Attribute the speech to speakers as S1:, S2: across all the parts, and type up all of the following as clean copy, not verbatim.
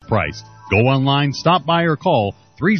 S1: price. Go online, stop by, or call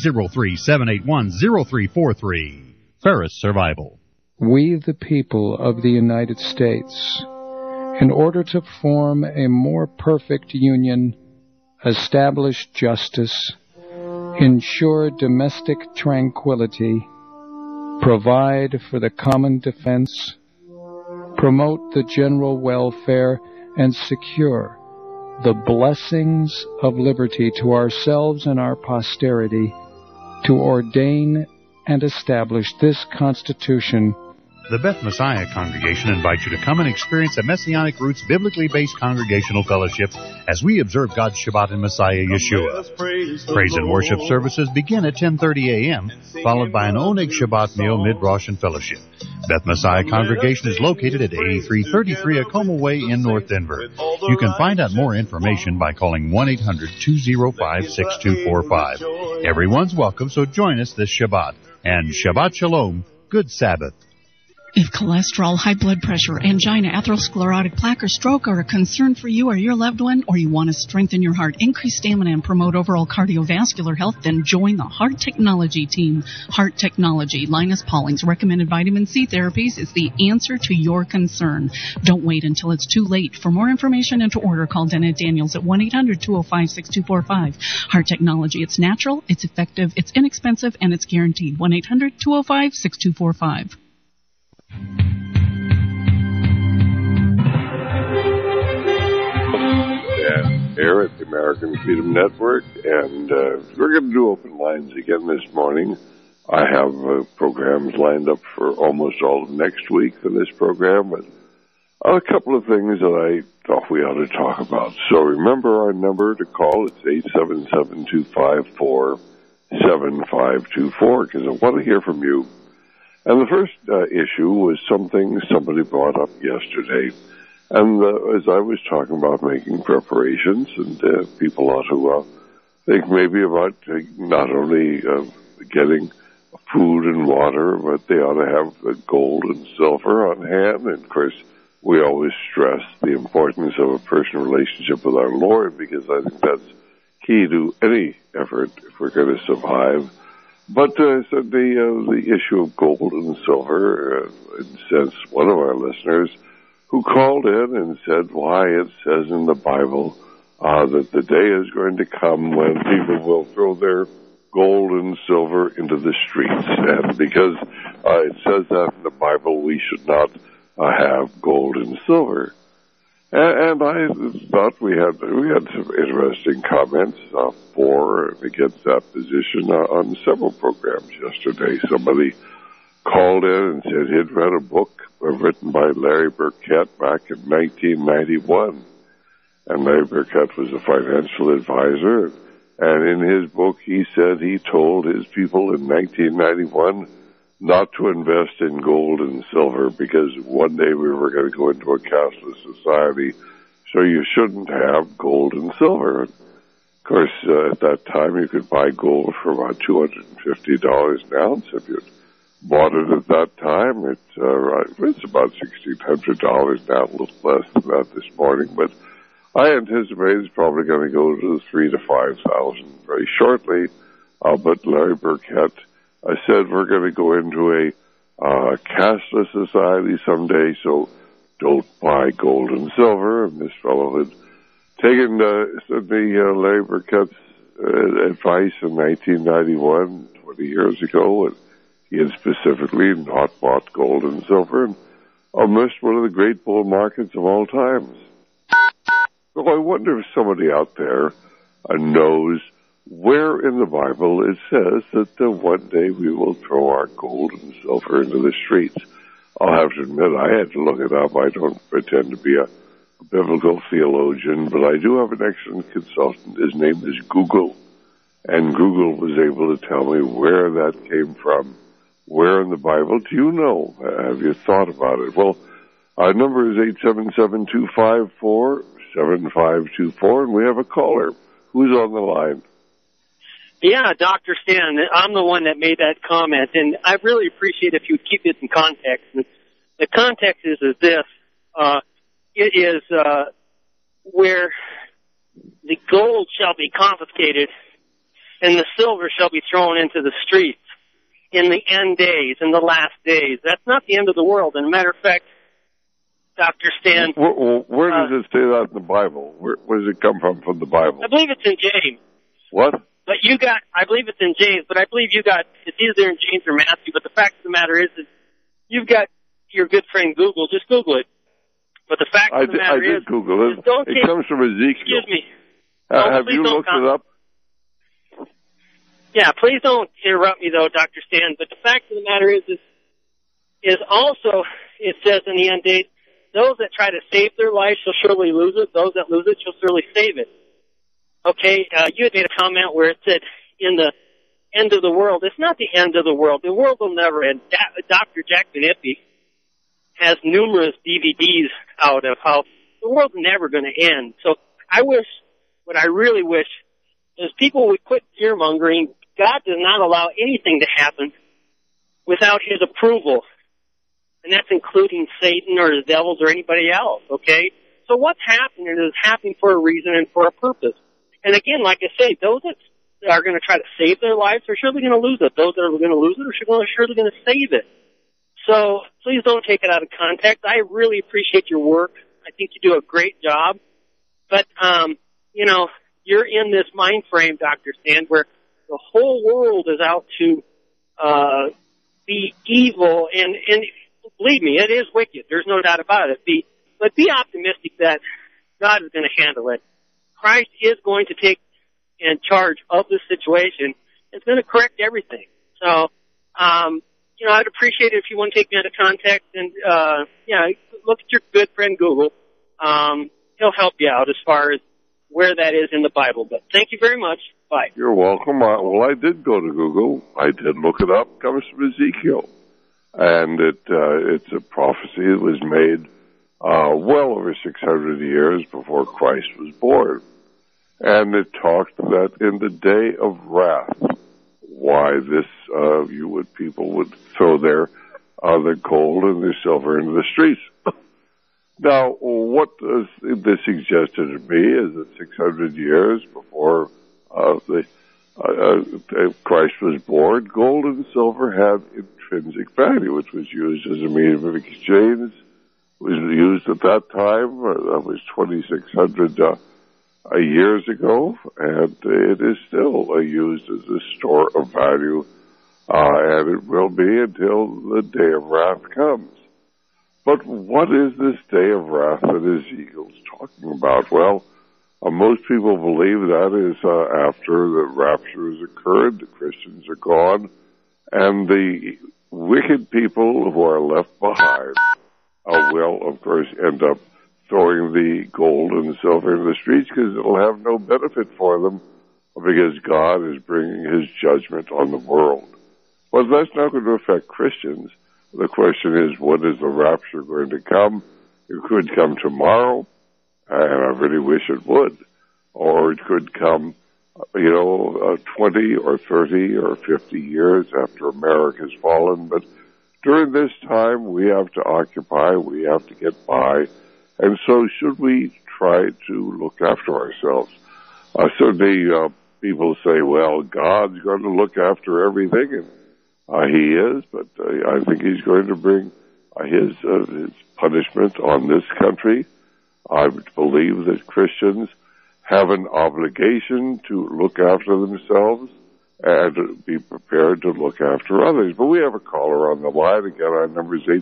S1: 303-781-0343. Ferris Survival.
S2: We, the people of the United States, in order to form a more perfect union, establish justice, ensure domestic tranquility, provide for the common defense, promote the general welfare, and secure the blessings of liberty to ourselves and our posterity, to ordain and establish this Constitution.
S1: The Beth Messiah Congregation invites you to come and experience a Messianic Roots biblically based congregational fellowship as we observe God's Shabbat in Messiah Yeshua. Praise and worship services begin at 10:30 a.m., followed by an Oneg Shabbat meal, mid-Rosh, and fellowship. Beth Messiah Congregation is located at 8333 Acoma Way in North Denver. You can find out more information by calling 1-800-205-6245. Everyone's welcome, so join us this Shabbat. And Shabbat Shalom, good Sabbath.
S3: If cholesterol, high blood pressure, angina, atherosclerotic plaque, or stroke are a concern for you or your loved one, or you want to strengthen your heart, increase stamina, and promote overall cardiovascular health, then join the Heart Technology team. Heart Technology, Linus Pauling's recommended vitamin C therapies, is the answer to your concern. Don't wait until it's too late. For more information and to order, call Dennett Daniels at 1-800-205-6245. Heart Technology, it's natural, it's effective, it's inexpensive, and it's guaranteed. 1-800-205-6245.
S4: And here at the American Freedom Network, and we're going to do open lines again this morning. I have programs lined up for almost all of next week for this program, but a couple of things that I thought we ought to talk about. So remember our number to call. It's 877-254-7524, because I want to hear from you. And the first issue was something somebody brought up yesterday. And as I was talking about making preparations, and people ought to think maybe about not only getting food and water, but they ought to have gold and silver on hand. And, of course, we always stress the importance of a personal relationship with our Lord, because I think that's key to any effort if we're going to survive. But the issue of gold and silver, since one of our listeners who called in and said why it says in the Bible that the day is going to come when people will throw their gold and silver into the streets. And because it says that in the Bible, we should not have gold and silver. And I thought we had some interesting comments for and against that position on several programs yesterday. Somebody called in and said he'd read a book written by Larry Burkett back in 1991. And Larry Burkett was a financial advisor. And in his book, he said he told his people in 1991 not to invest in gold and silver because one day we were going to go into a cashless society, so you shouldn't have gold and silver. Of course, at that time, you could buy gold for about $250 an ounce. If you bought it at that time, it's about $1,600 now, a little less than that this morning. But I anticipate it's probably going to go to $3,000 to $5,000 very shortly. But Larry Burkett said we're going to go into a cashless society someday, so don't buy gold and silver. And this fellow had taken Larry Burkett's advice in 1991, 20 years ago, and he had specifically not bought gold and silver and missed one of the great bull markets of all times. So I wonder if somebody out there knows where in the Bible it says that one day we will throw our gold and silver into the streets. I'll have to admit, I had to look it up. I don't pretend to be a biblical theologian, but I do have an excellent consultant. His name is Google, and Google was able to tell me where that came from, where in the Bible. Do you know? Have you thought about it? Well, our number is 877-254-7524, and we have a caller. Who's on the line?
S5: Yeah, Dr. Stan, I'm the one that made that comment, and I really appreciate if you would keep this in context. And the context is this. It is where the gold shall be confiscated and the silver shall be thrown into the streets in the end days, in the last days. That's not the end of the world. And a matter of fact, Dr. Stan...
S4: Where does it say that in the Bible? Where does it come from the Bible?
S5: I believe it's in James.
S4: What?
S5: But I believe it's in James, but I believe it's either in James or Matthew, but the fact of the matter is you've got your good friend Google. Just Google it. But the fact of the matter is...
S4: I did Google it. It comes from Ezekiel.
S5: Excuse me.
S4: Have you looked it up?
S5: Yeah, please don't interrupt me, though, Dr. Stan. But the fact of the matter is also, it says in the end days, those that try to save their life shall surely lose it. Those that lose it shall surely save it. Okay, you had made a comment where it said in the end of the world. It's not the end of the world. The world will never end. Dr. Jack Benippi has numerous DVDs out of how the world's never going to end. So what I really wish is people would quit fear-mongering. God does not allow anything to happen without his approval. And that's including Satan or the devils or anybody else, okay? So what's happening is happening for a reason and for a purpose. And again, like I say, those that are going to try to save their lives are surely going to lose it. Those that are going to lose it are surely going to save it. So please don't take it out of context. I really appreciate your work. I think you do a great job. But, you're in this mind frame, Dr. Stan, where the whole world is out to be evil. And believe me, it is wicked. There's no doubt about it. But be optimistic that God is going to handle it. Christ is going to take in charge of this situation. It's going to correct everything. So, I'd appreciate it if you want to take me out of context and, look at your good friend Google. He'll help you out as far as where that is in the Bible. But thank you very much. Bye.
S4: You're welcome. Well, I did go to Google. I did look it up. It comes from Ezekiel. And it's a prophecy that was made well over 600 years before Christ was born. And it talked that in the day of wrath, why people would throw their gold and their silver into the streets. Now, what this suggested to me is that 600 years before Christ was born, gold and silver had intrinsic value, which was used as a medium of exchange. It was used at that time. That was 2,600 years ago, and it is still used as a store of value, and it will be until the day of wrath comes. But what is this day of wrath that Ezekiel's talking about? Well, most people believe that is after the rapture has occurred, the Christians are gone, and the wicked people who are left behind will, of course, end up throwing the gold and silver into the streets because it will have no benefit for them because God is bringing his judgment on the world. Well, that's not going to affect Christians. The question is, when is the rapture going to come? It could come tomorrow, and I really wish it would. Or it could come, 20 or 30 or 50 years after America's fallen. But during this time, we have to occupy, we have to get by. And so should we try to look after ourselves? Certainly, people say, well, God's going to look after everything, and he is, but I think he's going to bring his punishment on this country. I believe that Christians have an obligation to look after themselves and to be prepared to look after others. But we have a caller on the line. Again, our number is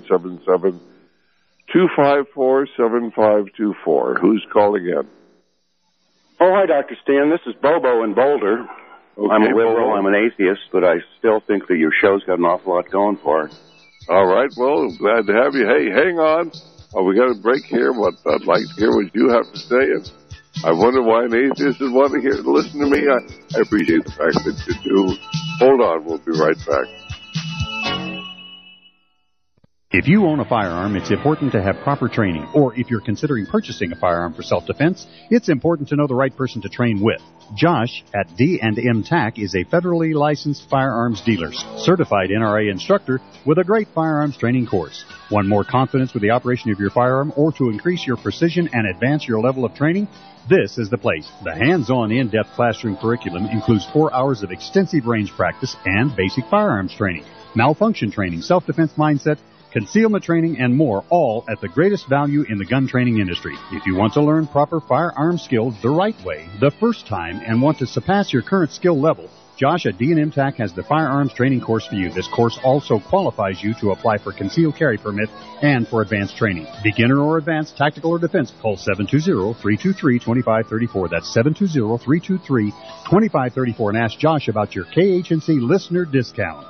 S4: 877-254-7524. Who's calling in?
S6: Oh, hi, Dr. Stan. This is Bobo in Boulder. Okay, I'm a liberal. I'm an atheist, but I still think that your show's got an awful lot going for it.
S4: All right. Well, glad to have you. Hey, hang on. We got a break here, but I'd like to hear what you have to say. And I wonder why an atheist would want to listen to me. I appreciate the fact that you do. Hold on. We'll be right back.
S1: If you own a firearm, it's important to have proper training. Or if you're considering purchasing a firearm for self-defense, it's important to know the right person to train with. Josh at D&M TAC is a federally licensed firearms dealer, certified NRA instructor with a great firearms training course. Want more confidence with the operation of your firearm or to increase your precision and advance your level of training? This is the place. The hands-on, in-depth classroom curriculum includes 4 hours of extensive range practice and basic firearms training, malfunction training, self-defense mindset, concealment training, and more, all at the greatest value in the gun training industry. If you want to learn proper firearm skills the right way, the first time, and want to surpass your current skill level, Josh at D&M TAC has the firearms training course for you. This course also qualifies you to apply for concealed carry permit and for advanced training. Beginner or advanced, tactical or defense, call 720-323-2534. That's 720-323-2534 and ask Josh about your KHNC listener discount.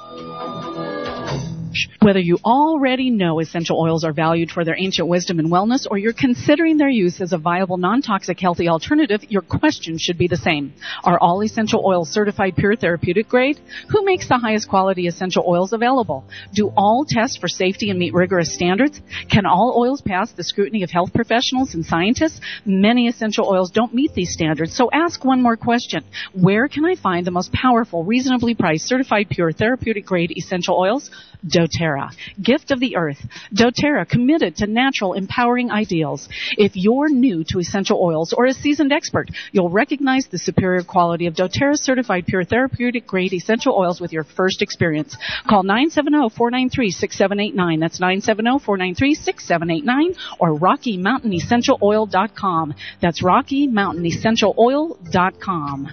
S3: Whether you already know essential oils are valued for their ancient wisdom and wellness, or you're considering their use as a viable, non-toxic, healthy alternative, your question should be the same. Are all essential oils certified pure therapeutic grade? Who makes the highest quality essential oils available? Do all test for safety and meet rigorous standards? Can all oils pass the scrutiny of health professionals and scientists? Many essential oils don't meet these standards, so ask one more question. Where can I find the most powerful, reasonably priced, certified pure therapeutic grade essential oils? doTERRA, gift of the earth. doTERRA, committed to natural, empowering ideals. If you're new to essential oils or a seasoned expert, you'll recognize the superior quality of doTERRA's certified pure therapeutic grade essential oils with your first experience. Call 970-493-6789. That's 970-493-6789 or RockyMountainEssentialOil.com. That's RockyMountainEssentialOil.com.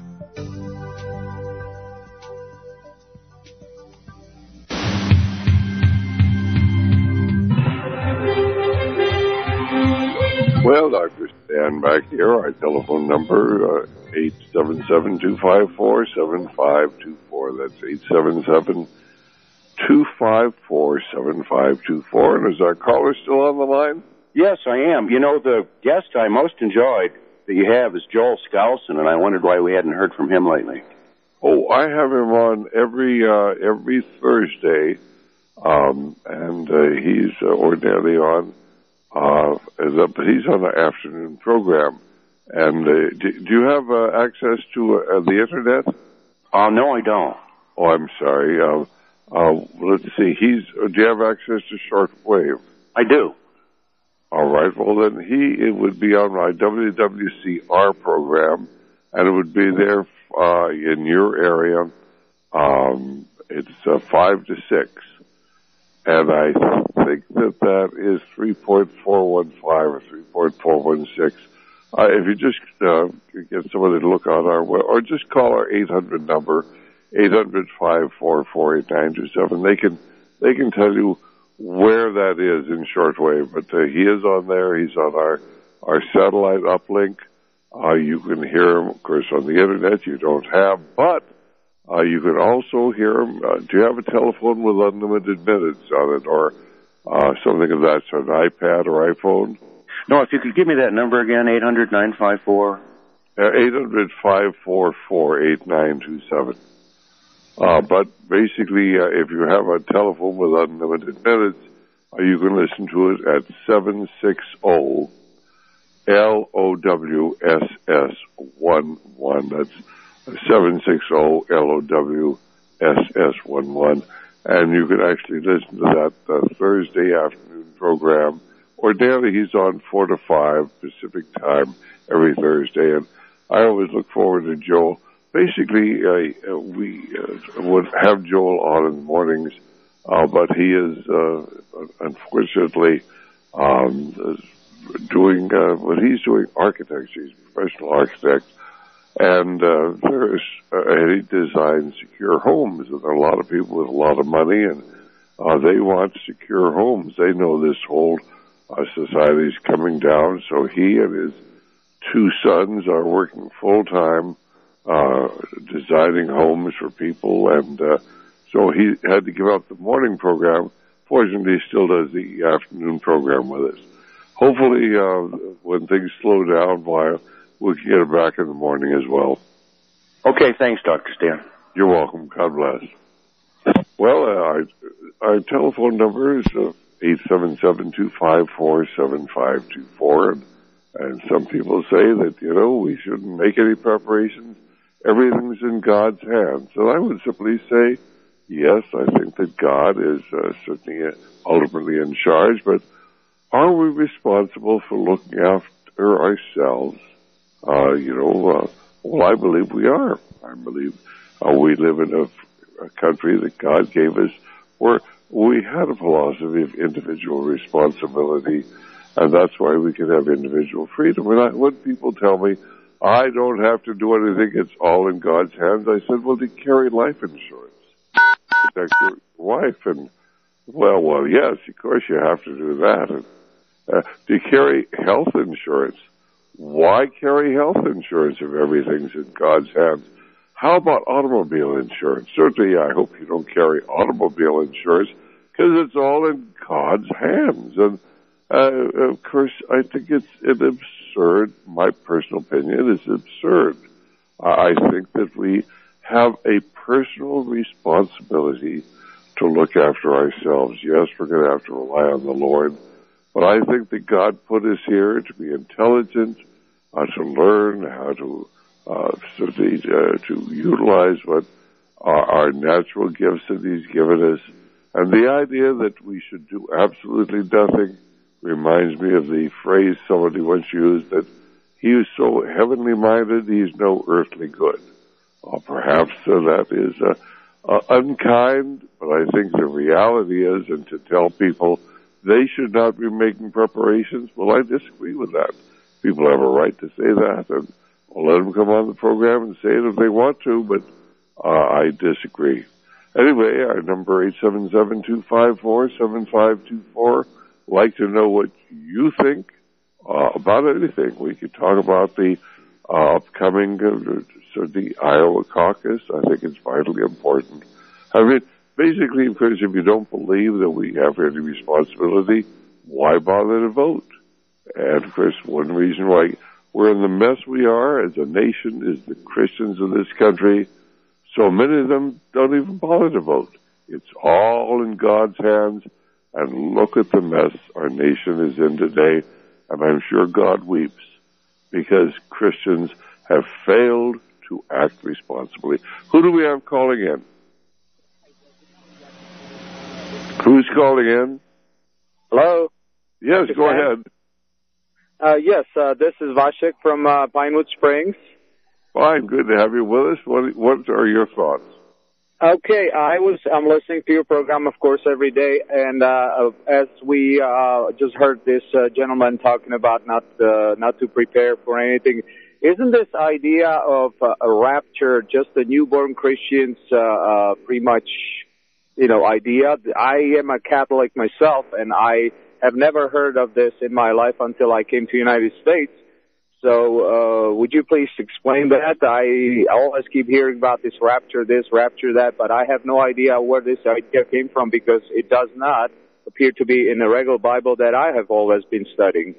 S4: Well, Dr. Stan back here. Our telephone number, 877-254-7524. That's 877-254-7524. And is our caller still on the line?
S6: Yes, I am. You know, the guest I most enjoyed that you have is Joel Skousen, and I wondered why we hadn't heard from him lately.
S4: Oh, I have him on every Thursday, and he's ordinarily on. But he's on the afternoon program. And do you have access to the Internet?
S6: No, I don't.
S4: Oh, I'm sorry. Let's see. Do you have access to shortwave?
S6: I do.
S4: All right. Well, then it would be on my WWCR program, and it would be there in your area. It's 5 to 6. And I think that is 3.415 or 3.416. If you just get somebody to look on our web, or just call our 800 number, 800-544-8927. They can tell you where that is in shortwave. But he is on there. He's on our satellite uplink. You can hear him, of course, on the Internet. You don't have, but you can also hear him. Do you have a telephone with unlimited minutes on it, or something of that sort, an iPad or iPhone?
S6: No, if you could give me that number again, 800-954.
S4: 800-544-8927. But basically, if you have a telephone with unlimited minutes, you can listen to it at 760-LOWSS11. That's 760-LOWSS11. And you can actually listen to that Thursday afternoon program. Ordinarily, he's on 4 to 5 Pacific time every Thursday. And I always look forward to Joel. Basically, we would have Joel on in the mornings, but he is unfortunately doing what he's doing, architecture. He's a professional architect. And he designs secure homes. And there are a lot of people with a lot of money, and they want secure homes. They know this whole society is coming down, so he and his 2 sons are working full-time designing homes for people, and so he had to give up the morning program. Fortunately, he still does the afternoon program with us. Hopefully, when things slow down, we can get it back in the morning as well.
S6: Okay, thanks, Dr. Stan.
S4: You're welcome. God bless. Well, our telephone number is 877-254-7524. And some people say that, we shouldn't make any preparations. Everything's in God's hands. And I would simply say, yes, I think that God is certainly ultimately in charge, but are we responsible for looking after ourselves? Well, I believe we are. I believe we live in a country that God gave us where we had a philosophy of individual responsibility, and that's why we can have individual freedom. When people tell me, I don't have to do anything, it's all in God's hands, I said, well, do you carry life insurance? Protect your wife? And, well, yes, of course you have to do that. And, do you carry health insurance? Why carry health insurance if everything's in God's hands? How about automobile insurance? Certainly, I hope you don't carry automobile insurance because it's all in God's hands. And, of course, I think it's absurd. My personal opinion is absurd. I think that we have a personal responsibility to look after ourselves. Yes, we're going to have to rely on the Lord, but I think that God put us here to be intelligent, to learn how to to utilize what our natural gifts that He's given us. And the idea that we should do absolutely nothing reminds me of the phrase somebody once used, that he is so heavenly minded, he's no earthly good. Perhaps that is unkind, but I think the reality is, and to tell people they should not be making preparations, well, I disagree with that. People have a right to say that, and I'll let them come on the program and say it if they want to, but I disagree. Anyway, our number 877-254-7524. Like to know what you think about anything. We could talk about the upcoming the Iowa caucus. I think it's vitally important. I mean, basically, of course, if you don't believe that we have any responsibility, why bother to vote? And of course, one reason why we're in the mess we are as a nation is the Christians in this country. So many of them don't even bother to vote. It's all in God's hands. And look at the mess our nation is in today. And I'm sure God weeps because Christians have failed to act responsibly. Who do we have calling in? Who's calling in?
S7: Hello?
S4: Yes, go ahead.
S7: Yes, this is Vashik from Pinewood Springs.
S4: Fine, good to have you with us. What are your thoughts?
S7: Okay, I'm listening to your program, of course, every day, and as we just heard this gentleman talking about not to prepare for anything, isn't this idea of a rapture just a newborn Christian's pretty much, idea? I am a Catholic myself, and I have never heard of this in my life until I came to the United States. So, would you please explain that? I always keep hearing about this, rapture that, but I have no idea where this idea came from because it does not appear to be in the regular Bible that I have always been studying.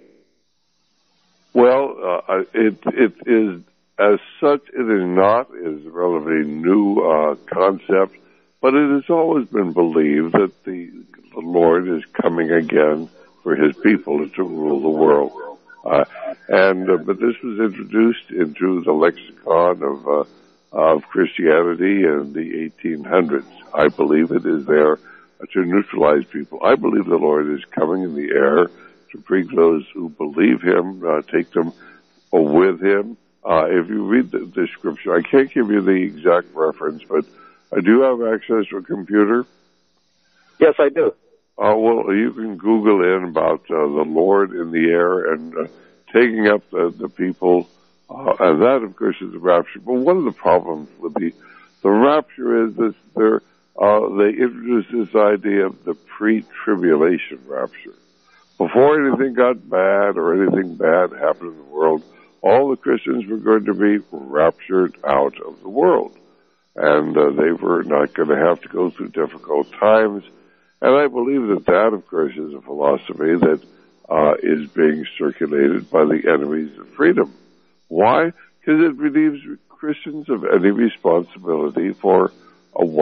S4: Well, it is, as such, it is not as relatively new concept, but it has always been believed that the Lord is coming again for His people to rule the world. But this was introduced into the lexicon of Christianity in the 1800s. I believe it is there to neutralize people. I believe the Lord is coming in the air to bring those who believe Him, take them with Him. If you read the scripture, I can't give you the exact reference, but do you have access to a computer?
S7: Yes, I do.
S4: Well, you can Google in about the Lord in the air and taking up the people, and that, of course, is the rapture. But one of the problems with the rapture is that they introduced this idea of the pre-tribulation rapture. Before anything got bad or anything bad happened in the world, all the Christians were going to be raptured out of the world, and they were not going to have to go through difficult times. And I believe that, of course, is a philosophy that is being circulated by the enemies of freedom. Why? Because it relieves Christians of any responsibility for what's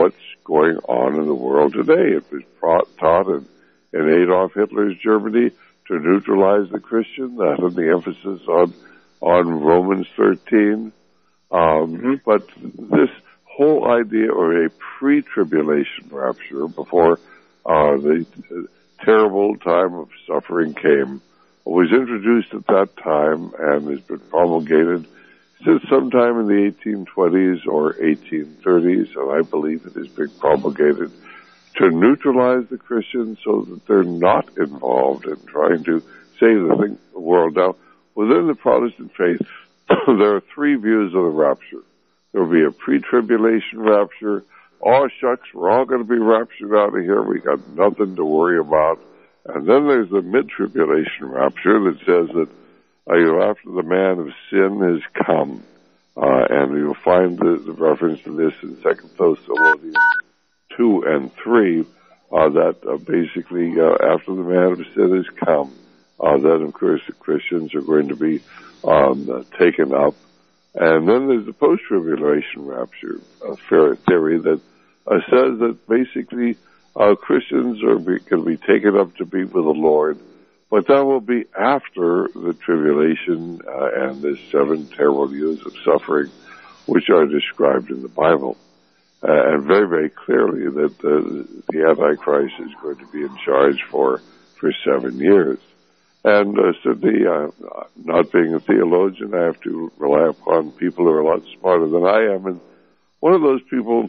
S4: going on in the world today. It was taught in Adolf Hitler's Germany to neutralize the Christian. That had the emphasis on Romans 13. But this whole idea of a pre-tribulation rapture before the terrible time of suffering came was introduced at that time and has been promulgated since sometime in the 1820s or 1830s, and I believe it has been promulgated to neutralize the Christians so that they're not involved in trying to save the world. Now, within the Protestant faith, there are three views of the rapture. There will be a pre-tribulation rapture. Oh, shucks, we're all going to be raptured out of here. We got nothing to worry about. And then there's the mid-tribulation rapture that says that after the man of sin has come, and you'll find the reference to this in 2 Thessalonians 2 and 3, that basically after the man of sin has come, then of course the Christians are going to be taken up. And then there's the post-tribulation rapture theory that says that basically Christians are going to be taken up to be with the Lord, but that will be after the tribulation and the 7 terrible years of suffering, which are described in the Bible. And very, very clearly that the Antichrist is going to be in charge for 7 years. And certainly, not being a theologian, I have to rely upon people who are a lot smarter than I am. And one of those people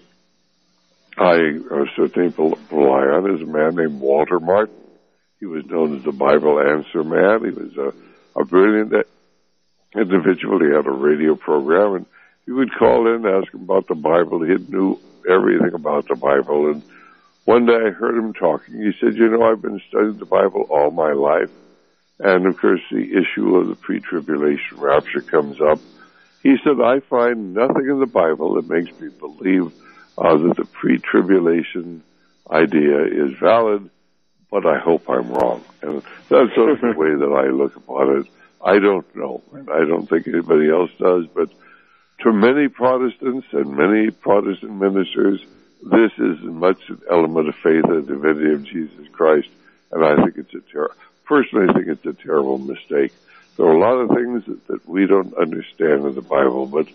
S4: I certainly rely on is a man named Walter Martin. He was known as the Bible Answer Man. He was a brilliant individual. He had a radio program, and he would call in, ask him about the Bible. He knew everything about the Bible. And one day I heard him talking. He said, I've been studying the Bible all my life. And, of course, the issue of the pre-tribulation rapture comes up. He said, I find nothing in the Bible that makes me believe that the pre-tribulation idea is valid, but I hope I'm wrong. And that's sort of the way that I look upon it. I don't know, and I don't think anybody else does, but to many Protestants and many Protestant ministers, this is as much an element of faith in the divinity of Jesus Christ, and I think it's personally, I think it's a terrible mistake. There are a lot of things that we don't understand in the Bible, but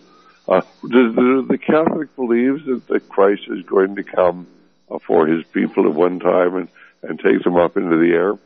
S4: the Catholic believes that Christ is going to come for his people at one time and take them up into the air?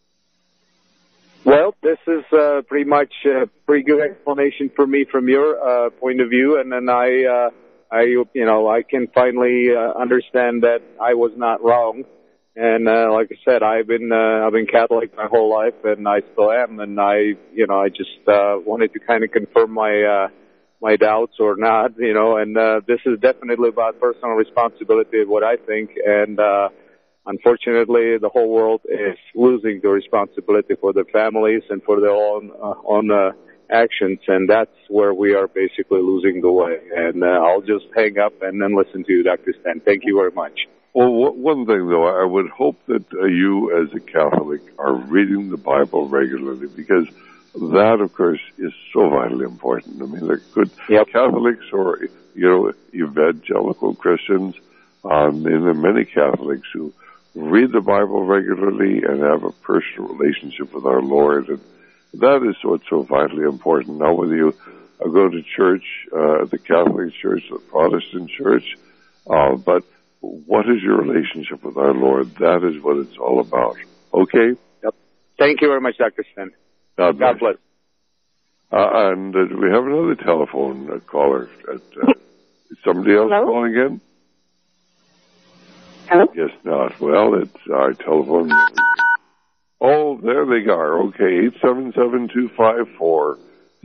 S7: Well, this is pretty much a pretty good explanation for me from your point of view, and then I can finally understand that I was not wrong. And like I said, I've been Catholic my whole life, and I still am. And I just wanted to kind of confirm my doubts or not, And this is definitely about personal responsibility of what I think. And unfortunately, the whole world is losing the responsibility for their families and for their own actions, and that's where we are basically losing the way. And I'll just hang up and then listen to you, Dr. Stan. Thank you very much.
S4: Well, one thing, though, I would hope that you, as a Catholic, are reading the Bible regularly, because that, of course, is so vitally important. I mean, there are good Catholics or, evangelical Christians, and there are many Catholics who read the Bible regularly and have a personal relationship with our Lord, and that is what's so vitally important. Now, whether you go to church, the Catholic Church, the Protestant Church, but what is your relationship with our Lord? That is what it's all about. Okay?
S7: Yep. Thank you very much, Dr. Stan.
S4: God bless. And do we have another telephone caller? Is somebody else calling in?
S8: Hello?
S4: Yes, not. Well, it's our telephone. Oh, there they are. Okay, 877-254-7524.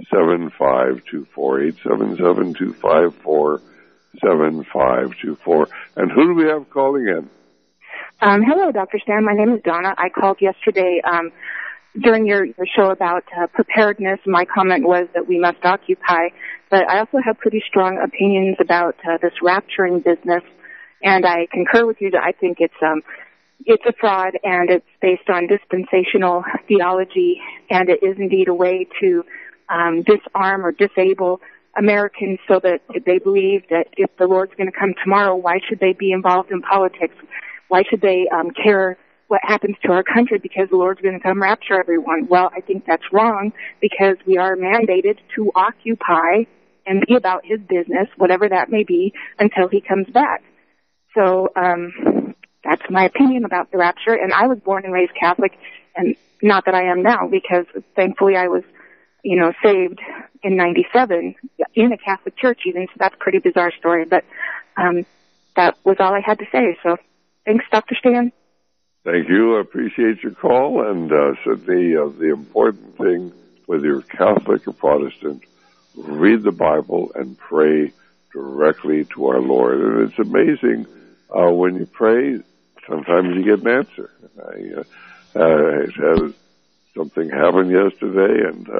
S4: 877-254-7524. And who do we have calling in?
S8: Hello, Dr. Stan. My name is Donna. I called yesterday during your show about preparedness. My comment was that we must occupy, but I also have pretty strong opinions about this rapturing business, and I concur with you that I think it's a fraud, and it's based on dispensational theology, and it is indeed a way to disarm or disable Americans so that they believe that if the Lord's going to come tomorrow, why should they be involved in politics? Why should they care what happens to our country because the Lord's going to come rapture everyone? Well, I think that's wrong because we are mandated to occupy and be about his business, whatever that may be, until he comes back. So that's my opinion about the rapture. And I was born and raised Catholic, and not that I am now, because thankfully I was, saved in 97 in a Catholic church even, so that's a pretty bizarre story. But that was all I had to say. So thanks, Dr. Stan.
S4: Thank you. I appreciate your call. And so the important thing, whether you're Catholic or Protestant, read the Bible and pray directly to our Lord. And it's amazing when you pray, sometimes you get an answer. I had something happen yesterday, and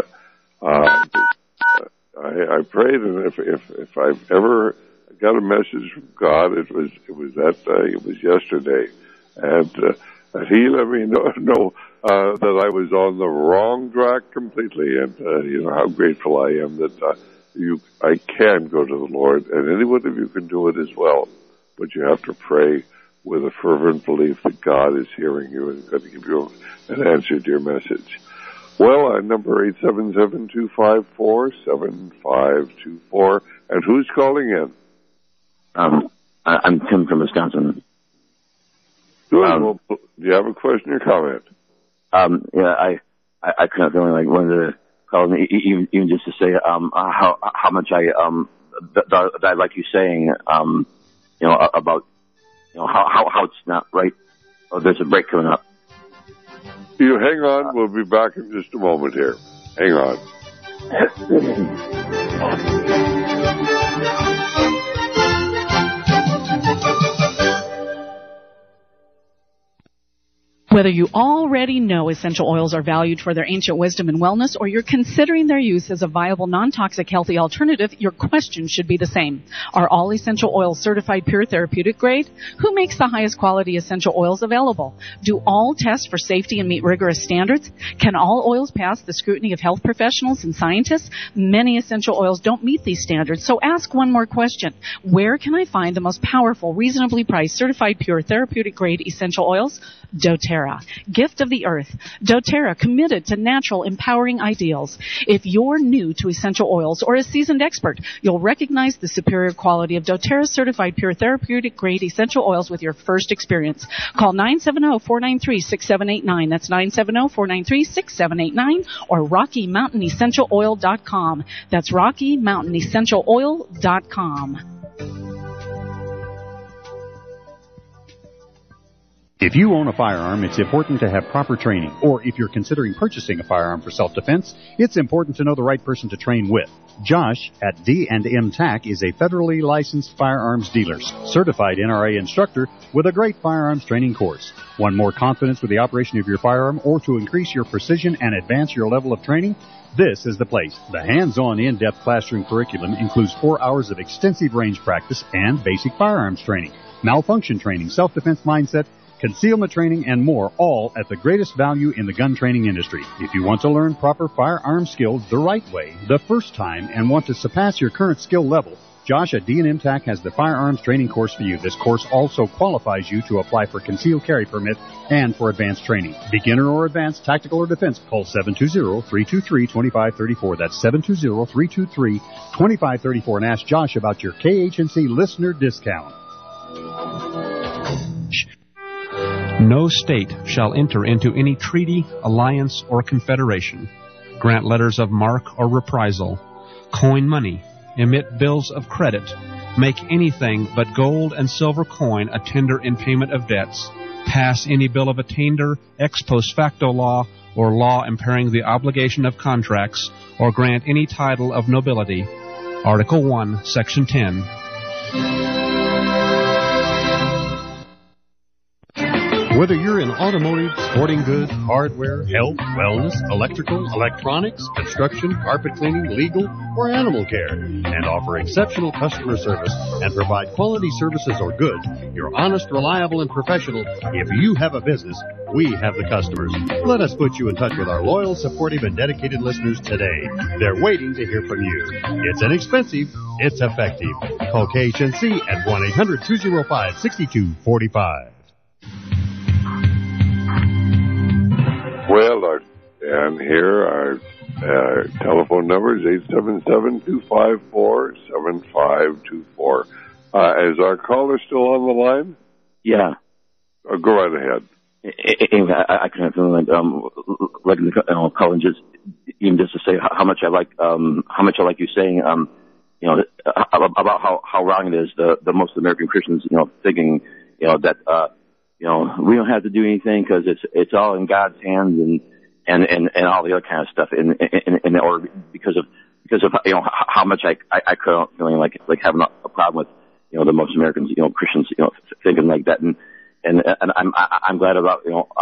S4: I prayed, and if I've ever got a message from God, it was yesterday, and He let me know that I was on the wrong track completely, and how grateful I am that I can go to the Lord, and any one of you can do it as well, but you have to pray with a fervent belief that God is hearing you and is going to give you an answer to your message. Well, number 877-254-7524. And who's calling in?
S9: I'm Tim from Wisconsin.
S4: Good. Well, do you have a question or comment?
S9: I kind of feeling like one of the calls, even just to say how much I like you saying about how it's not right. Oh, there's a break coming up.
S4: You hang on. We'll be back in just a moment here. Hang on.
S3: Whether you already know essential oils are valued for their ancient wisdom and wellness, or you're considering their use as a viable, non-toxic, healthy alternative, your question should be the same. Are all essential oils certified pure therapeutic grade? Who makes the highest quality essential oils available? Do all test for safety and meet rigorous standards? Can all oils pass the scrutiny of health professionals and scientists? Many essential oils don't meet these standards, so ask one more question. Where can I find the most powerful, reasonably priced, certified pure therapeutic grade essential oils? doTERRA, gift of the earth. doTERRA, committed to natural, empowering ideals. If you're new to essential oils or a seasoned expert, you'll recognize the superior quality of doTERRA's certified pure therapeutic grade essential oils with your first experience. Call 970-493-6789. That's 970-493-6789 or RockyMountainEssentialOil.com. That's RockyMountainEssentialOil.com.
S1: If you own a firearm, it's important to have proper training. Or if you're considering purchasing a firearm for self-defense, it's important to know the right person to train with. Josh at D&M TAC is a federally licensed firearms dealer, certified NRA instructor with a great firearms training course. Want more confidence with the operation of your firearm or to increase your precision and advance your level of training? This is the place. The hands-on, in-depth classroom curriculum includes 4 hours of extensive range practice and basic firearms training, malfunction training, self-defense mindset, concealment training, and more, all at the greatest value in the gun training industry. If you want to learn proper firearm skills the right way, the first time, and want to surpass your current skill level, Josh at D&M TAC has the firearms training course for you. This course also qualifies you to apply for concealed carry permit and for advanced training. Beginner or advanced, tactical or defense, call 720-323-2534. That's 720-323-2534 and ask Josh about your KHNC listener discount.
S10: No state shall enter into any treaty, alliance, or confederation, grant letters of marque or reprisal, coin money, emit bills of credit, make anything but gold and silver coin a tender in payment of debts, pass any bill of attainder, ex post facto law, or law impairing the obligation of contracts, or grant any title of nobility. Article 1, Section 10.
S11: Whether you're in automotive, sporting goods, hardware, health, wellness, electrical, electronics, construction, carpet cleaning, legal, or animal care, and offer exceptional customer service and provide quality services or goods, you're honest, reliable, and professional. If you have a business, we have the customers. Let us put you in touch with our loyal, supportive, and dedicated listeners today. They're waiting to hear from you. It's inexpensive. It's effective. Call KHNC at 1-800-205-6245.
S4: Well, and here our telephone number is 877-254-7524. Is our caller still on the line?
S9: Yeah.
S4: Go right ahead.
S9: Anyway, I kind of feel like calling just to say how much I like you saying about how wrong it is the most American Christians thinking that we don't have to do anything because it's all in God's hands and all the other kind of stuff or because of how much I couldn't feeling like having a problem with the most Americans Christians thinking like that and I'm glad about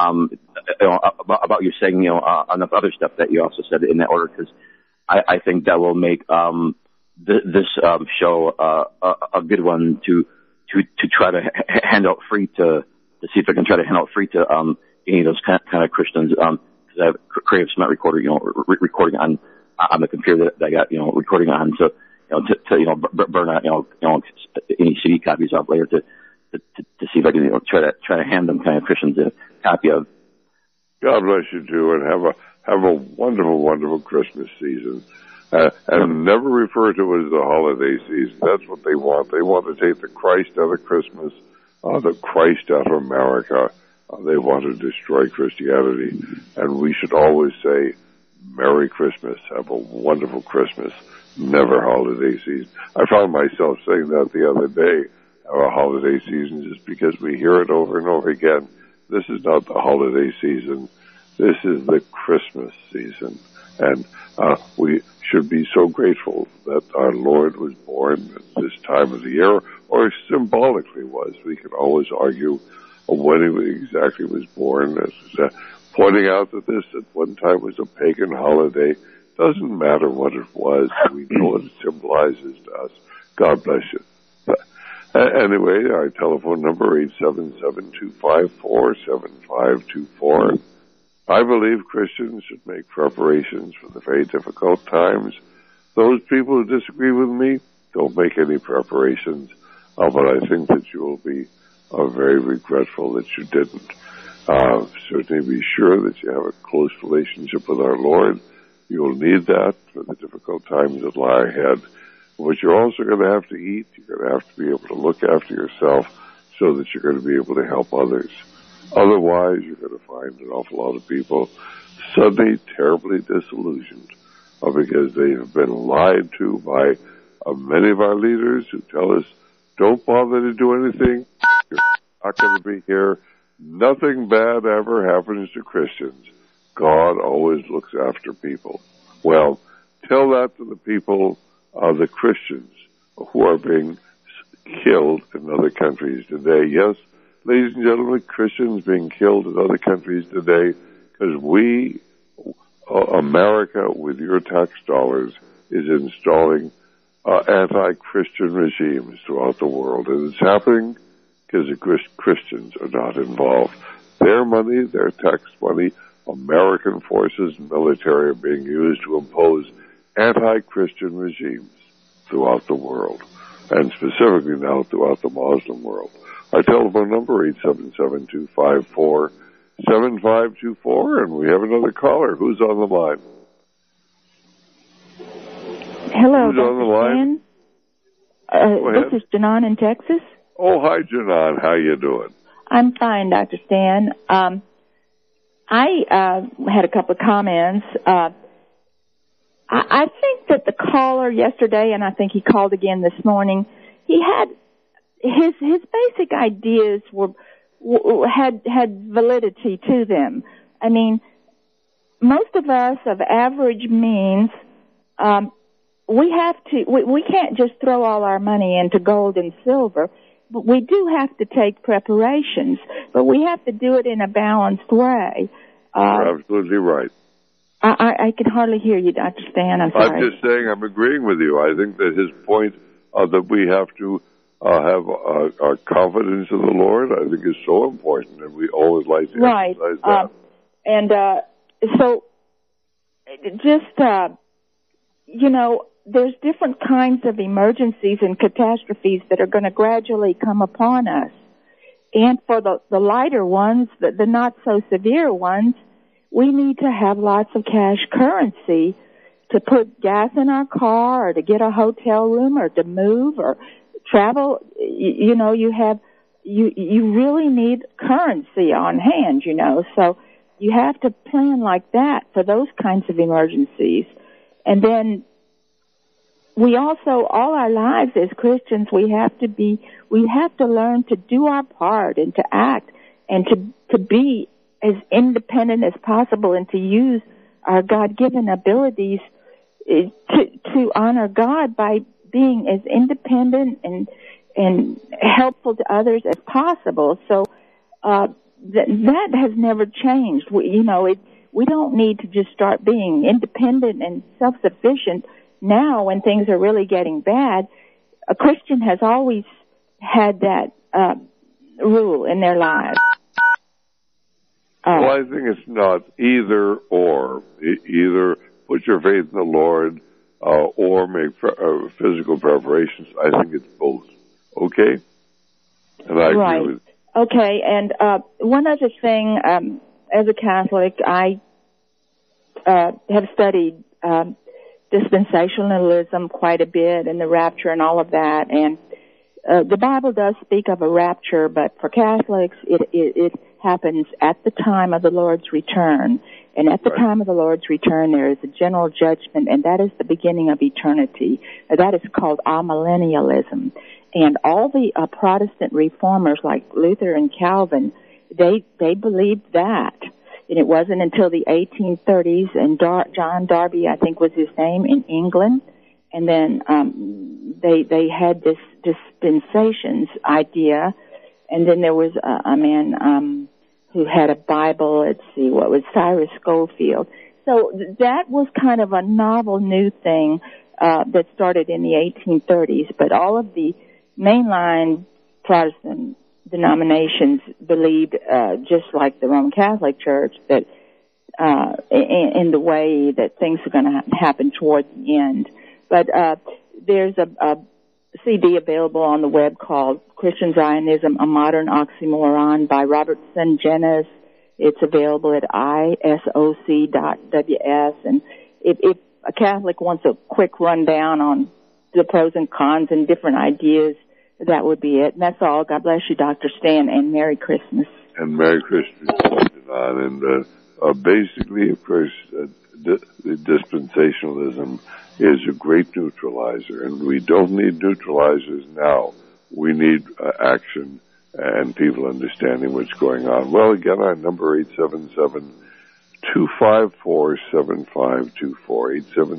S9: about you saying enough other stuff that you also said in that order because I think that will make this show a good one to try to hand out free to see if I can try to hand out free to any of those kind of Christians because I have Creative Smart Recorder recording on the computer that I got recording on to burn out any CD copies off later to see if I can try to hand them kind of Christians a copy of.
S4: God bless you too, and have a wonderful, wonderful Christmas season. And never refer to it as the holiday season. That's what they want. They want to take the Christ out of Christmas, the Christ out of America. They want to destroy Christianity. And we should always say, Merry Christmas. Have a wonderful Christmas. Never holiday season. I found myself saying that the other day, our holiday season, just because we hear it over and over again. This is not the holiday season. This is the Christmas season. And we should be so grateful that our Lord was born at this time of the year, or symbolically was. We can always argue when he exactly was born. Pointing out that this at one time was a pagan holiday. Doesn't matter what it was. We know what it symbolizes to us. God bless you. Anyway, our telephone number 877-254-7524. I believe Christians should make preparations for the very difficult times. Those people who disagree with me, don't make any preparations. But I think that you will be very regretful that you didn't. Certainly be sure that you have a close relationship with our Lord. You'll need that for the difficult times that lie ahead. But you're also going to have to eat. You're going to have to be able to look after yourself so that you're going to be able to help others. Otherwise, you're going to find an awful lot of people suddenly terribly disillusioned because they have been lied to by many of our leaders who tell us, don't bother to do anything. You're not going to be here. Nothing bad ever happens to Christians. God always looks after people. Well, tell that to the people, the Christians who are being killed in other countries today. Yes, ladies and gentlemen, Christians being killed in other countries today because we, America, with your tax dollars, is installing anti-Christian regimes throughout the world. And it's happening because the Christians are not involved. Their money, their tax money, American forces and military are being used to impose anti-Christian regimes throughout the world, and specifically now throughout the Muslim world. Our telephone number, 877-254-7524, and we have another caller. Who's on the line?
S12: Hello,
S4: Who's on the line?
S12: This is Janan in Texas.
S4: Oh, hi, Janan. How you doing?
S12: I'm fine, Dr. Stan. I had a couple of comments. I think that the caller yesterday, and I think he called again this morning, he had his basic ideas had validity to them. I mean, most of us of average means, we can't just throw all our money into gold and silver. we do have to take preparations, but we have to do it in a balanced way.
S4: You're absolutely right.
S12: I can hardly hear you, Dr. Stan. I'm sorry.
S4: I'm just saying I'm agreeing with you. I think that his point that we have to have our confidence in the Lord, I think, is so important, and we always like to emphasize that.
S12: So, just, there's different kinds of emergencies and catastrophes that are going to gradually come upon us. And for the lighter ones, the not so severe ones, we need to have lots of cash currency to put gas in our car or to get a hotel room or to move or travel. You really need currency on hand, so you have to plan like that for those kinds of emergencies. And then we also, all our lives as Christians, we have to learn to do our part and to act and to be as independent as possible and to use our God-given abilities to honor God by being as independent and helpful to others as possible. So that has never changed. We don't need to just start being independent and self-sufficient now when things are really getting bad. A Christian has always had that rule in their lives.
S4: Well, I think it's not either or. Either put your faith in the Lord or make physical preparations. I think it's both. Okay? And I agree with you.
S12: Okay, and one other thing, as a Catholic, I have studied dispensationalism quite a bit and the rapture and all of that, and the Bible does speak of a rapture, but for Catholics, it happens at the time of the Lord's return. And at the time of the Lord's return, there is a general judgment, and that is the beginning of eternity. That is called amillennialism. And all the Protestant reformers like Luther and Calvin, they believed that. And it wasn't until the 1830s, and John Darby, I think was his name, in England, and then they had this dispensations idea, and then there was a man who had a Bible. Let's see, what was Cyrus Schofield? So that was kind of a novel new thing that started in the 1830s. But all of the mainline Protestant denominations believed, just like the Roman Catholic Church, that in the way that things are going to happen toward the end. But there's a CD available on the web called Christian Zionism, A Modern Oxymoron by Robertson Jennis. It's available at isoc.ws. And if a Catholic wants a quick rundown on the pros and cons and different ideas, that would be it. And that's all. God bless you, Dr. Stan, and Merry Christmas.
S4: And Merry Christmas, John. And basically, of course, the dispensationalism is a great neutralizer, and we don't need neutralizers now. We need action and people understanding what's going on. Well, again, our number 877-254-7524,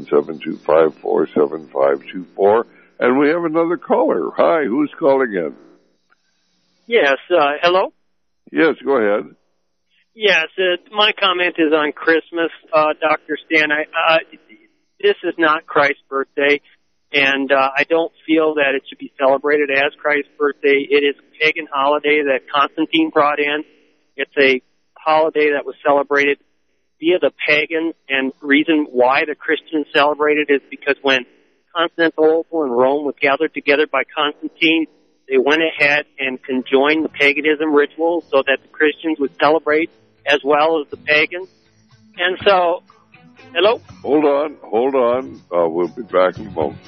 S4: 877-254-7524. And we have another caller. Hi, who's calling in?
S5: Yes, hello?
S4: Yes, go ahead.
S5: Yes, my comment is on Christmas, Dr. Stan. This is not Christ's birthday, and I don't feel that it should be celebrated as Christ's birthday. It is a pagan holiday that Constantine brought in. It's a holiday that was celebrated via the pagans, and the reason why the Christians celebrate it is because when Constantinople and Rome was gathered together by Constantine, they went ahead and conjoined the paganism rituals so that the Christians would celebrate as well as the pagans. And so, hello?
S4: Hold on. We'll be back in a moment.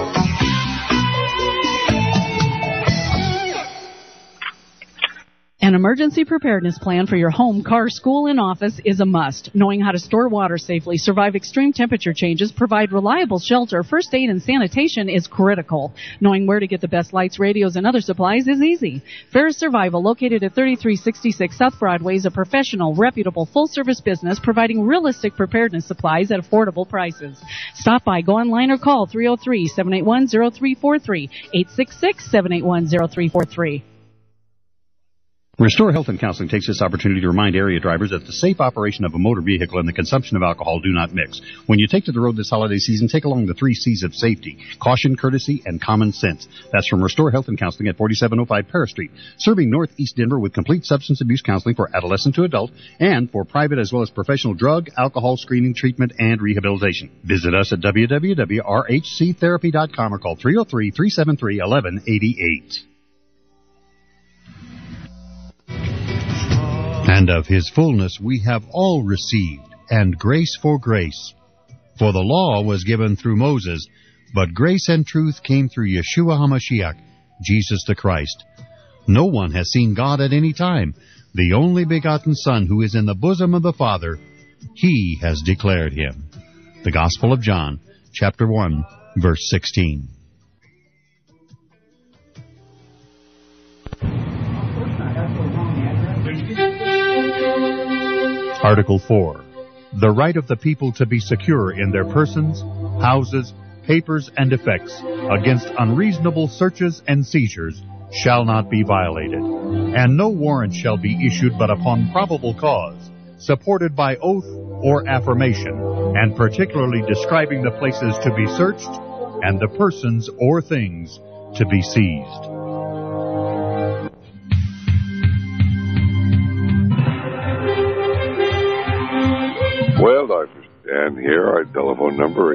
S3: And emergency preparedness plan for your home, car, school, and office is a must. Knowing how to store water safely, survive extreme temperature changes, provide reliable shelter, first aid, and sanitation is critical. Knowing where to get the best lights, radios, and other supplies is easy. Ferris Survival, located at 3366 South Broadway, is a professional, reputable, full-service business providing realistic preparedness supplies at affordable prices. Stop by, go online, or call 303-781-0343, 866-781-0343.
S1: Restore Health and Counseling takes this opportunity to remind area drivers that the safe operation of a motor vehicle and the consumption of alcohol do not mix. When you take to the road this holiday season, take along the 3 C's of safety: caution, courtesy, and common sense. That's from Restore Health and Counseling at 4705 Paris Street, serving Northeast Denver with complete substance abuse counseling for adolescent to adult and for private as well as professional drug, alcohol screening, treatment, and rehabilitation. Visit us at www.rhctherapy.com or call 303-373-1188. And of his fullness we have all received, and grace for grace. For the law was given through Moses, but grace and truth came through Yeshua HaMashiach, Jesus the Christ. No one has seen God at any time. The only begotten Son, who is in the bosom of the Father, He has declared Him. The Gospel of John, chapter 1, verse 16. Article 4. The right of the people to be secure in their persons, houses, papers, and effects against unreasonable searches and seizures shall not be violated, and no warrant shall be issued but upon probable cause, supported by oath or affirmation, and particularly describing the places to be searched and the persons or things to be seized.
S4: Well, Dr. Stan here. Our telephone number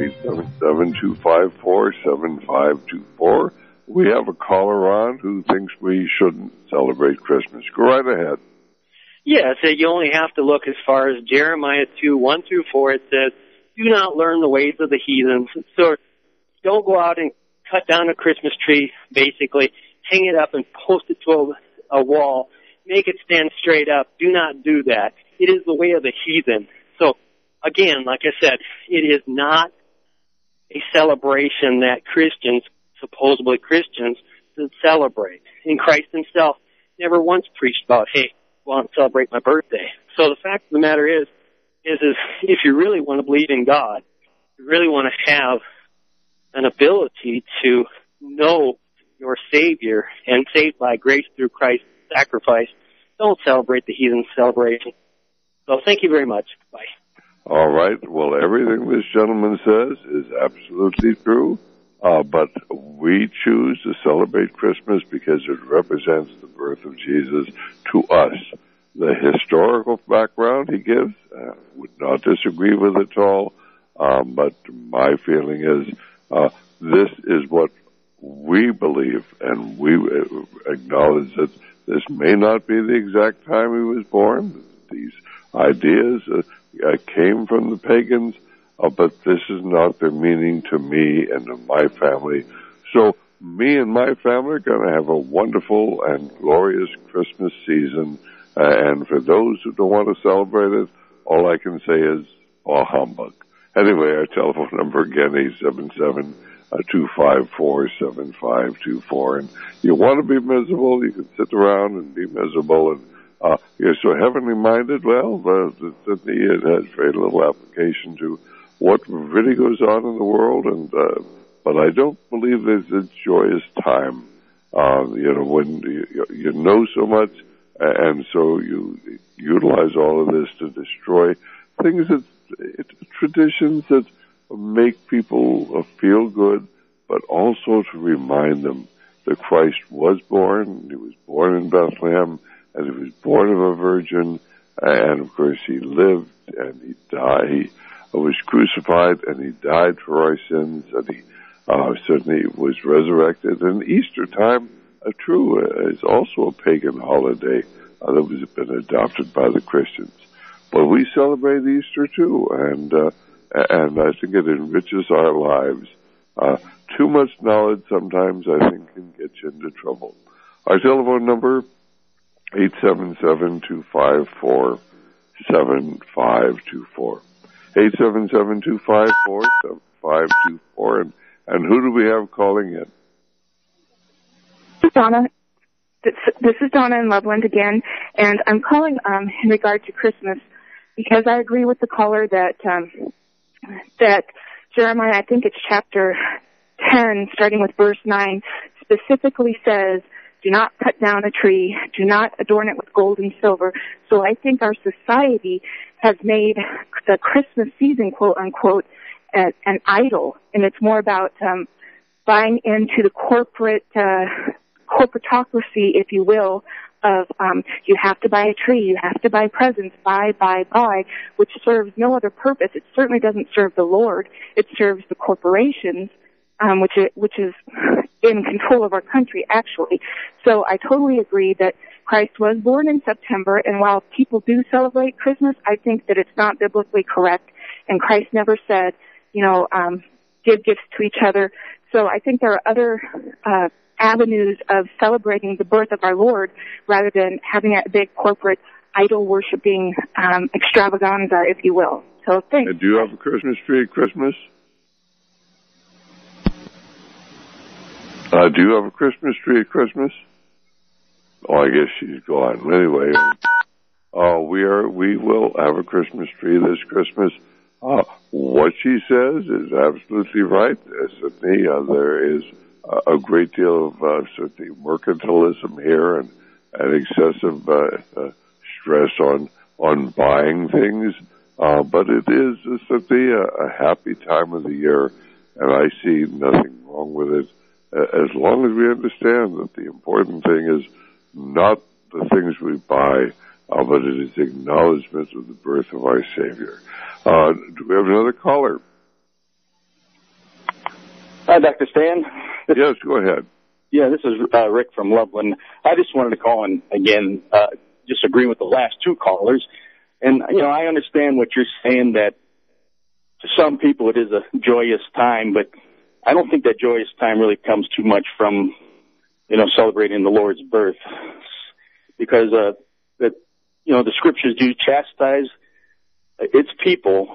S4: 877-254-7524. We have a caller on who thinks we shouldn't celebrate Christmas. Go right ahead.
S5: Yeah, so you only have to look as far as Jeremiah 2:1-4. It says, "Do not learn the ways of the heathens." So don't go out and cut down a Christmas tree, basically, hang it up and post it to a wall, make it stand straight up. Do not do that. It is the way of the heathen. So, again, like I said, it is not a celebration that Christians, supposedly Christians, should celebrate. And Christ himself never once preached about, hey, go out and celebrate my birthday. So the fact of the matter is if you really want to believe in God, you really want to have an ability to know your Savior and saved by grace through Christ's sacrifice, don't celebrate the heathen celebration. So thank you very much. Bye.
S4: All right. Well, everything this gentleman says is absolutely true, but we choose to celebrate Christmas because it represents the birth of Jesus to us. The historical background he gives, would not disagree with it at all, but my feeling is this is what we believe, and we acknowledge that this may not be the exact time he was born. These ideas came from the pagans, but this is not their meaning to me and to my family. So me and my family are going to have a wonderful and glorious Christmas season. And for those who don't want to celebrate it, all I can say is, oh, humbug. Anyway, our telephone number again, 877-254-7524. And you want to be miserable, you can sit around and be miserable. And you're so heavenly minded, well, it has very little application to what really goes on in the world. And but I don't believe there's a joyous time, when you know so much, and so you utilize all of this to destroy things traditions that make people feel good, but also to remind them that Christ was born. He was born in Bethlehem, and he was born of a virgin, and of course he lived and he died. He was crucified and he died for our sins, and he certainly was resurrected. And Easter time, is also a pagan holiday that was been adopted by the Christians. But we celebrate Easter too, and I think it enriches our lives. Too much knowledge sometimes, I think, can get you into trouble. Our telephone number 877-254-7524. 877-254-7524. And who do we have calling in?
S8: Donna. This is Donna in Loveland again, and I'm calling in regard to Christmas because I agree with the caller that Jeremiah, I think it's chapter 10, starting with verse 9, specifically says, do not cut down a tree, do not adorn it with gold and silver. So I think our society has made the Christmas season, quote unquote, an idol, and it's more about buying into the corporatocracy, if you will, of you have to buy a tree, you have to buy presents, buy, which serves no other purpose. It certainly doesn't serve the Lord. It serves the corporations, which is in control of our country, actually. So I totally agree that Christ was born in September, and while people do celebrate Christmas, I think that it's not biblically correct, and Christ never said, give gifts to each other. So I think there are other avenues of celebrating the birth of our Lord rather than having a big corporate idol-worshipping extravaganza, if you will. So thanks.
S4: And do you have a Christmas tree at Christmas? Do you have a Christmas tree at Christmas? Oh, I guess she's gone. Anyway, we will have a Christmas tree this Christmas. What she says is absolutely right. Certainly, there is a great deal of certainly mercantilism here and excessive stress on buying things. But it is certainly a happy time of the year, and I see nothing wrong with it. As long as we understand that the important thing is not the things we buy, but it is acknowledgement of the birth of our Savior. Do we have another caller?
S13: Hi, Dr. Stan.
S4: Yes, go ahead.
S13: Yeah, this is Rick from Loveland. I just wanted to call in again, just agree with the last two callers. And, I understand what you're saying, that to some people it is a joyous time, but I don't think that joyous time really comes too much from, celebrating the Lord's birth. Because, the scriptures do chastise its people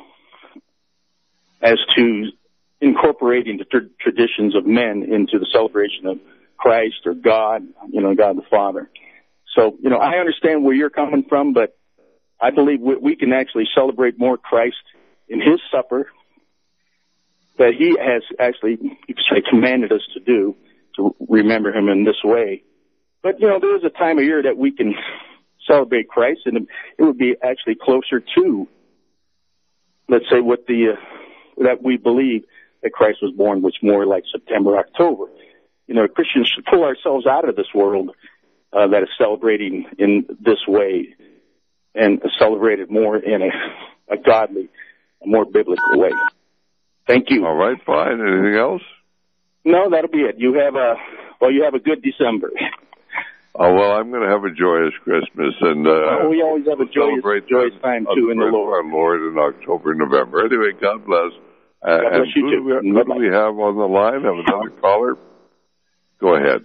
S13: as to incorporating the traditions of men into the celebration of Christ or God, God the Father. So, I understand where you're coming from, but I believe we can actually celebrate more Christ in his supper that he has actually, you could say, commanded us to do, to remember him in this way. But, there is a time of year that we can celebrate Christ, and it would be actually closer to, let's say, that we believe that Christ was born, which more like September, October. Christians should pull ourselves out of this world that is celebrating in this way and celebrate it more in a godly, a more biblical way. Thank you.
S4: All right, fine. Anything else?
S13: No, that'll be it. You have a good December.
S4: Oh, well, I'm going to have a joyous Christmas, and
S13: we always have a joyous time too in the Lord.
S4: Our Lord in October, November. Anyway, God bless.
S13: God bless you too.
S4: Who do we have on the line? Have another caller? Go ahead.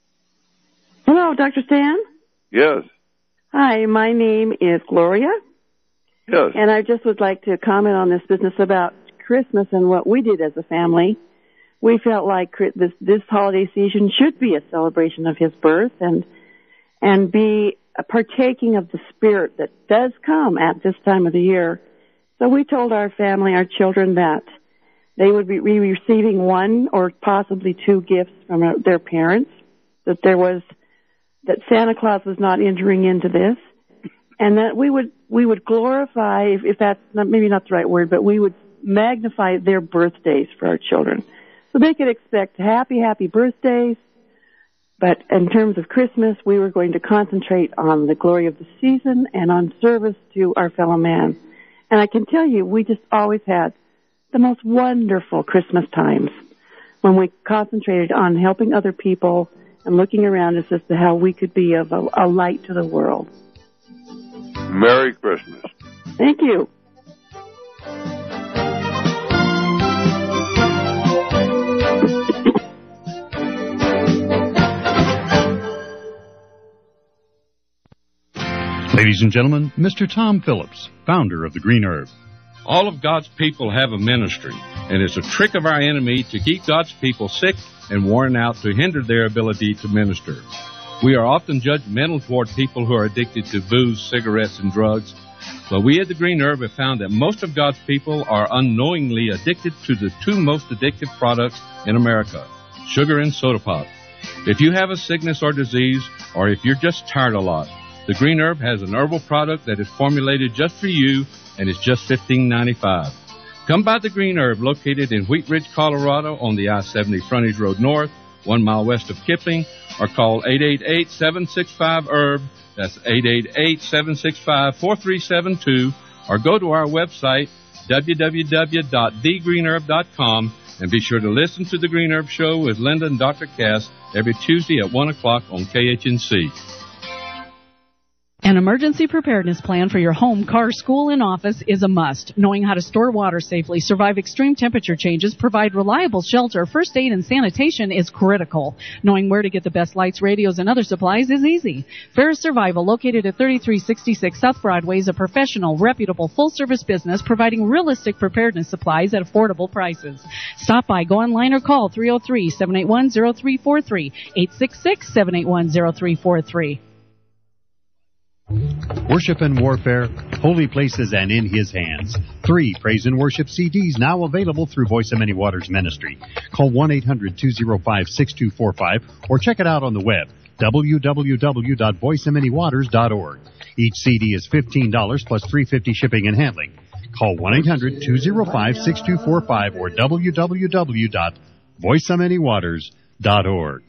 S14: Hello, Dr. Stan?
S4: Yes.
S14: Hi, my name is Gloria.
S4: Yes.
S14: And I just would like to comment on this business about Christmas and what we did as a family. We felt like this holiday season should be a celebration of his birth and be a partaking of the spirit that does come at this time of the year. So we told our family, our children, that they would be receiving one or possibly two gifts from their parents, that Santa Claus was not entering into this, and that we would glorify, if that's maybe not the right word, but we would magnify their birthdays for our children. So they could expect happy birthdays, but in terms of Christmas, we were going to concentrate on the glory of the season and on service to our fellow man. And I can tell you, we just always had the most wonderful Christmas times when we concentrated on helping other people and looking around us as to how we could be of a light to the world.
S4: Merry Christmas.
S14: Thank you.
S1: Ladies and gentlemen, Mr. Tom Phillips, founder of the Green Herb.
S15: All of God's people have a ministry, and it's a trick of our enemy to keep God's people sick and worn out to hinder their ability to minister. We are often judgmental toward people who are addicted to booze, cigarettes, and drugs, but we at the Green Herb have found that most of God's people are unknowingly addicted to the two most addictive products in America, sugar and soda pop. If you have a sickness or disease, or if you're just tired a lot, the Green Herb has an herbal product that is formulated just for you, and it's just $15.95. Come by the Green Herb, located in Wheat Ridge, Colorado, on the I-70 Frontage Road North, 1 mile west of Kipling, or call 888-765-HERB. That's 888-765-4372, or go to our website, www.thegreenherb.com, and be sure to listen to The Green Herb Show with Linda and Dr. Cass every Tuesday at 1 o'clock on KHNC.
S3: An emergency preparedness plan for your home, car, school, and office is a must. Knowing how to store water safely, survive extreme temperature changes, provide reliable shelter, first aid, and sanitation is critical. Knowing where to get the best lights, radios, and other supplies is easy. Ferris Survival, located at 3366 South Broadway, is a professional, reputable, full-service business providing realistic preparedness supplies at affordable prices. Stop by, go online, or call 303-781-0343, 866-781-0343.
S1: Worship and Warfare, Holy Places and In His Hands. 3 praise and worship CDs now available through Voice of Many Waters Ministry. Call 1-800-205-6245 or check it out on the web, www.voiceofmanywaters.org. Each CD is $15 plus $3.50 shipping and handling. Call 1-800-205-6245 or www.voiceofmanywaters.org.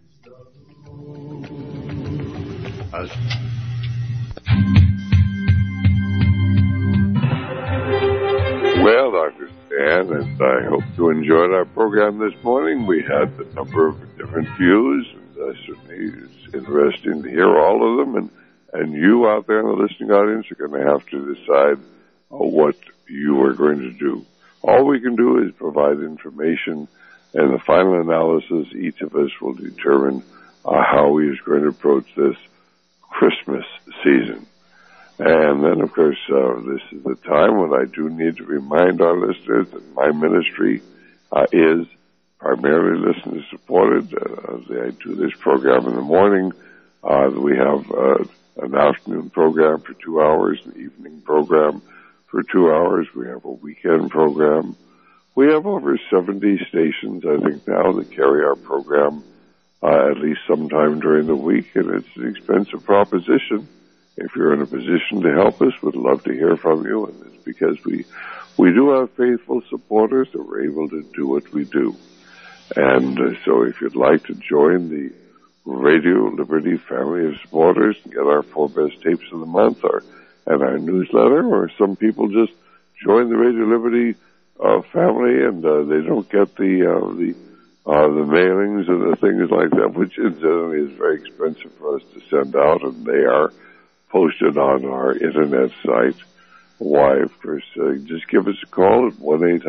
S4: Well, Dr. Stan, and I hope you enjoyed our program this morning. We had a number of different views, and certainly it's interesting to hear all of them. And you out there in the listening audience are going to have to decide what you are going to do. All we can do is provide information, and the final analysis, each of us will determine how he is going to approach this Christmas season. And then, of course, this is the time when I do need to remind our listeners that my ministry is primarily listener-supported. I do this program in the morning. We have an afternoon program for 2 hours, an evening program for 2 hours. We have a weekend program. We have over 70 stations, I think, now that carry our program at least sometime during the week, and it's an expensive proposition. If you're in a position to help us, we'd love to hear from you, and it's because we do have faithful supporters that we're able to do what we do. And so if you'd like to join the Radio Liberty family of supporters and get our 4 best tapes of the month and our newsletter, or some people just join the Radio Liberty family and they don't get the mailings and the things like that, which incidentally is very expensive for us to send out, and they are posted on our internet site. Why, of course, just give us a call at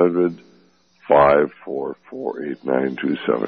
S4: 1-800-544-8927.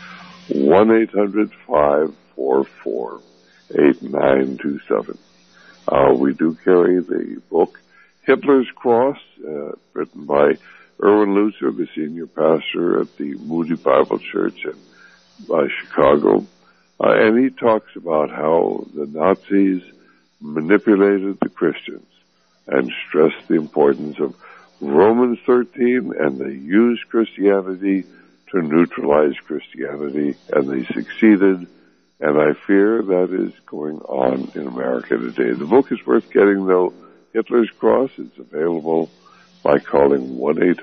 S4: 1-800-544-8927. We do carry the book Hitler's Cross, written by Erwin Lutzer, the senior pastor at the Moody Bible Church in Chicago. And he talks about how the Nazis manipulated the Christians and stressed the importance of Romans 13, and they used Christianity to neutralize Christianity, and they succeeded, and I fear that is going on in America today. The book is worth getting, though. Hitler's Cross. It's available by calling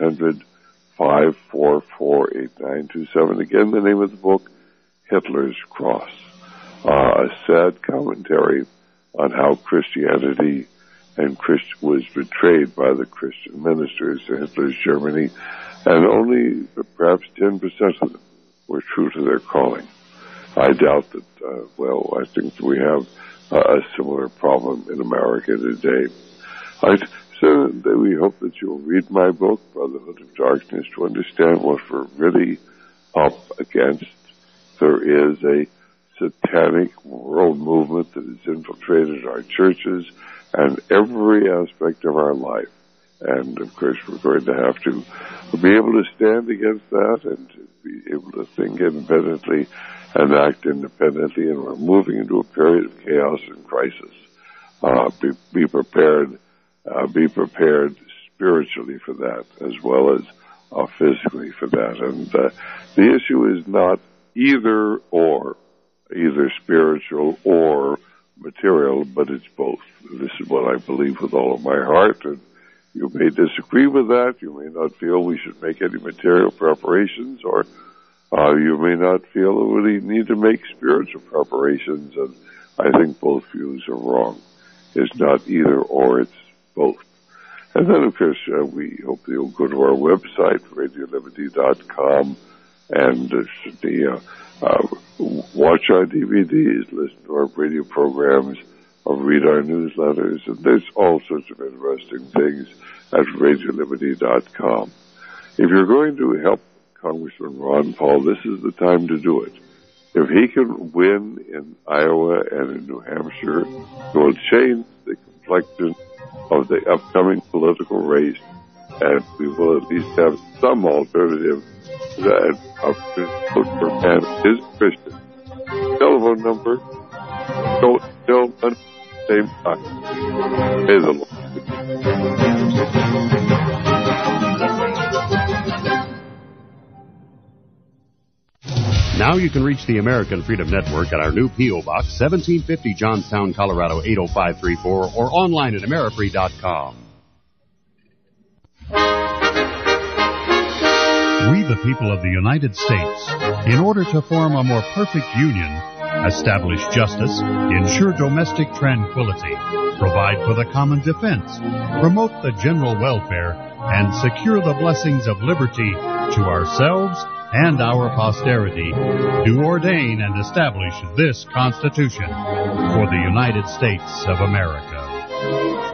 S4: 1-800-544-8927. Again, the name of the book, Hitler's Cross. A sad commentary on how Christianity and was betrayed by the Christian ministers in Hitler's Germany, and only perhaps 10% of them were true to their calling. I doubt that, I think we have a similar problem in America today. So we hope that you'll read my book, Brotherhood of Darkness, to understand what we're really up against. There is a satanic world movement that has infiltrated our churches and every aspect of our life. And, of course, we're going to have to be able to stand against that and to be able to think independently and act independently. And we're moving into a period of chaos and crisis. Be prepared spiritually for that as well as physically for that. And the issue is not either spiritual or material, but it's both. This is what I believe with all of my heart, and you may disagree with that. You may not feel we should make any material preparations, or you may not feel that we need to make spiritual preparations, and I think both views are wrong. It's not either or, it's both. And then, of course, we hope you'll go to our website, RadioLiberty.com, and watch our DVDs, listen to our radio programs, or read our newsletters, and there's all sorts of interesting things at RadioLiberty.com. If you're going to help Congressman Ron Paul, this is the time to do it. If he can win in Iowa and in New Hampshire, it will change the complexion of the upcoming political race, and we will at least have some alternative that and is Christian. Telephone number, don't tell at the same time. May the Lord.
S11: Now you can reach the American Freedom Network at our new P.O. Box, 1750 Johnstown, Colorado, 80534, or online at Amerifree.com. We, the people of the United States, in order to form a more perfect union, establish justice, ensure domestic tranquility, provide for the common defense, promote the general welfare, and secure the blessings of liberty to ourselves and our posterity, do ordain and establish this Constitution for the United States of America.